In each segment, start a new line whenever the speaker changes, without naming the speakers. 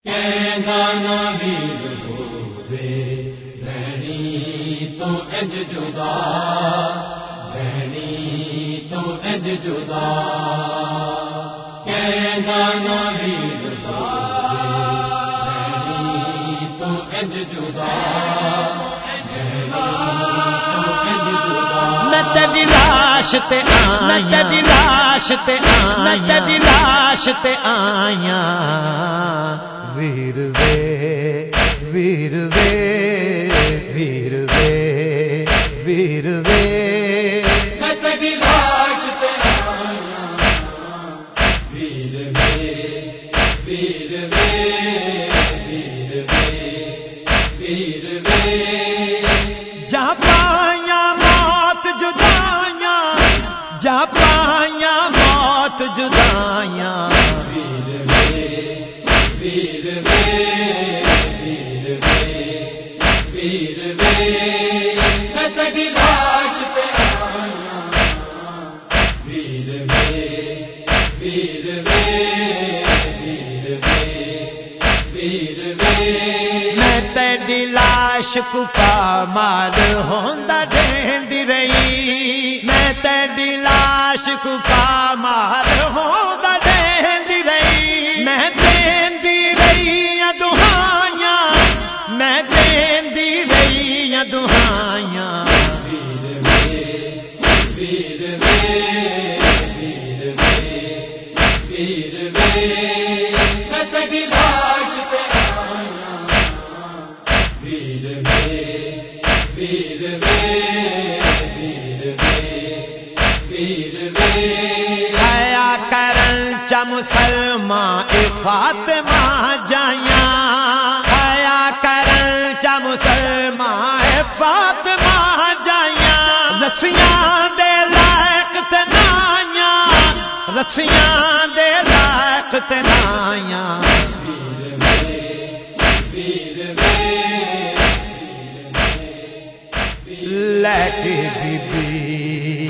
کہنا ویر ہووے بہنی تو اج جدا، بہنی تو اج جدا، کہنا ویر ہووے بہنی تو اج جدا، بہنی تو اج جدا۔
میں تیری لاش تے آیا، میں تیری لاش تے آیا، میں تیری لاش تے آیا، ویر وے ویر وے ویر وے ویر وے،
میں تیری لاش تے آیا، ویر وے ویر وے ویر وے ویر وے،
جا پایا موت جدائیاں، جا پایا موت جدائیاں،
ویر وے ویر وے ویر وے ویر وے، میں تیری لاش تے آیا، ویر وے ویر وے ویر وے ویر وے،
میں تیری لاش کو پامال ہوندا ڈھیندی رہی، میں تیری لاش کو پامال ہوندا ڈھیندی رہی، میں دیندی رہی دہائیاں، میں دیندی رہی دہائیاں،
ویر وے ویر وے ویر وے ویر وے، میں تیری لاش تے آیا، ویر وے ویر وے ویر وے ویر وے،
آیا کرن چا مسلمان فاطمہ جائیاں، آیا کرن چا مسلمان فاطمہ جائیاں، رسیاں دے لائق تے نائیاں، رسیاں دے لائق تے نائیاں،
ویر وے ویر وے
لے کے بی بی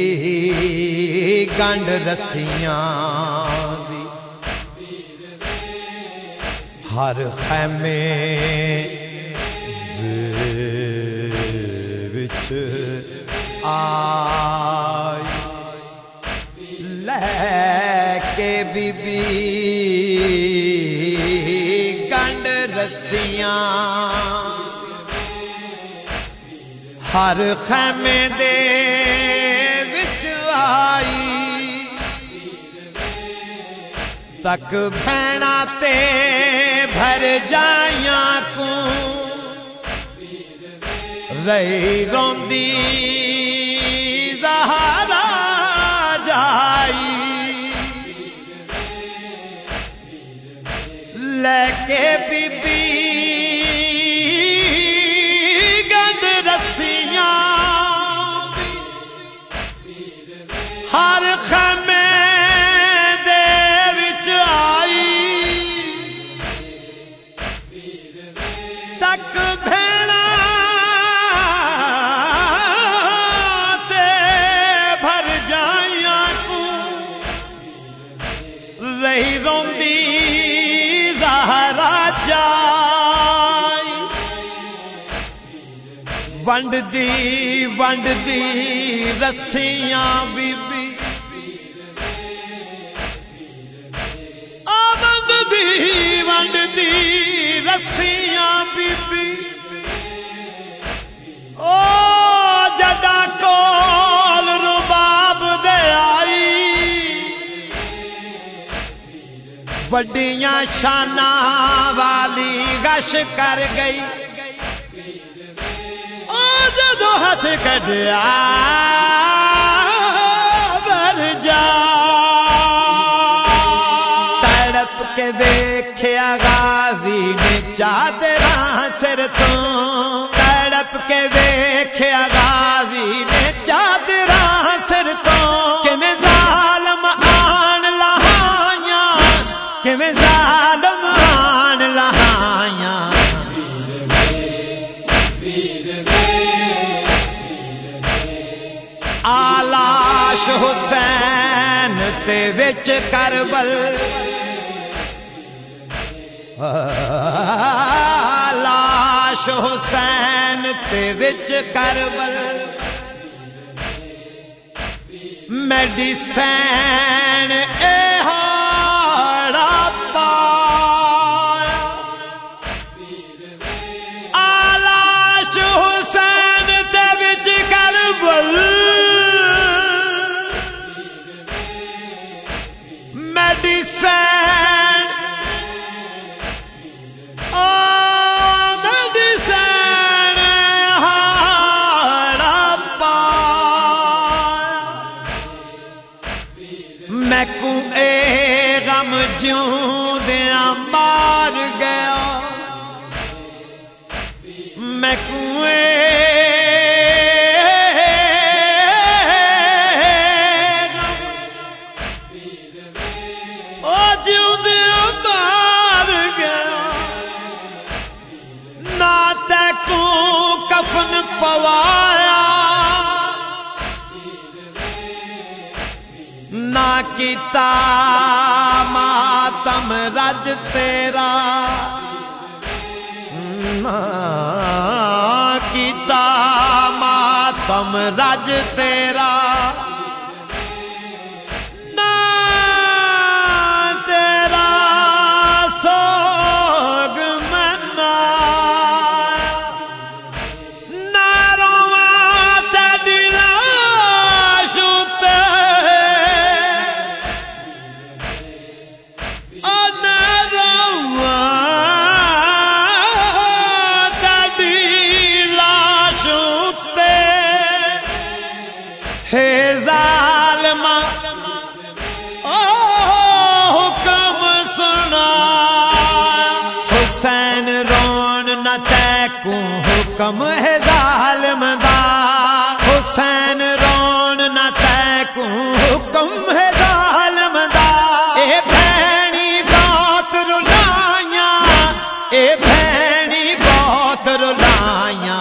گنڈ رسیاں دی، ہر خیمے وچ آئی، لے کے بی بی گنڈ رسیاں، ہر خیمے دے وچ آئی، تک بھینا تے بھر جائیاں کو رہی روندی زہرا جائی، لے کے بی بی گنڈ رسیاں، ہر خیمے دے وچ آئی، تک بھیڑا تے بھر جائیاں کو رہی روندی زہرا جائی، ونڈ دی رسیاں بی بی، ونڈ دی رسیاں بی بی، او جدا کول رباب دے آئی، وڈیاں شاناں والی گش کر گئی، او جدو ہاتھ کڈیا بر جا، تڑپ کے ویکھیا غازی نے چادراں سر تو، تڑپ کے ویکھیا غازی نے چادراں سر تو، کیویں ظالم آن لہائیاں، کیویں ظالم آن لہائیاں، آلاش حسین تے وچ کربل، لاش حسین تے وچ کربل میڈیسن اے ہاڑا پایا لاش حسین تے وچ کربل میڈیسن میڈیسن ہاڑا پایا میں کو اے غم جوں دیاں مار گیا میں کو کفن پوایا نہ کیتا ماتم رج تیرا نہ کیتا ماتم رج تیرا نہ تیرا سوگ ظالما حکم سنا حسین رون نہ تیکوں حکم ہے ظالم دا حسین رون نہ تیکوں حکم ہے ظالم دا اے بھینی بہت رلائیاں اے بھینی بہت رلائیاں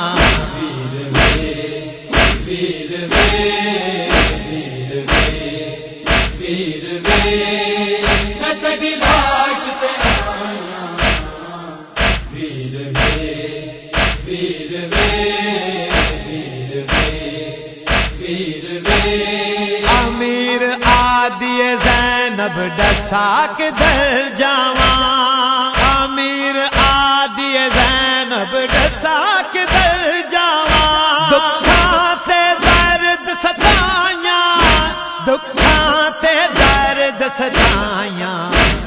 امیر آدی زینب ڈسا کے در جاواں امیر آدی زینب ڈسا کے در جاواں دکھاں تے درد ستائیاں دکھاں تے درد ستائیاں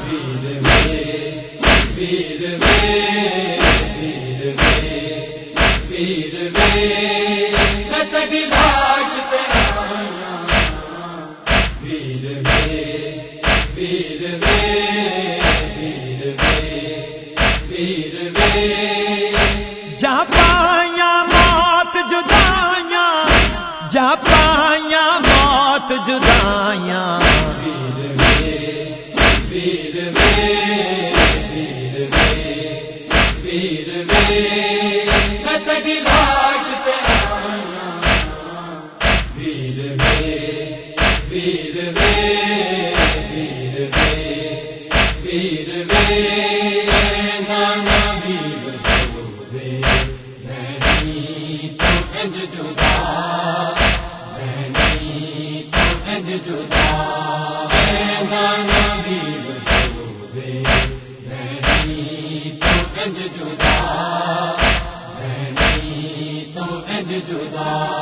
جہاں پائیاں موت جدائیاں جہاں پائیاں موت جدائیاں
جدا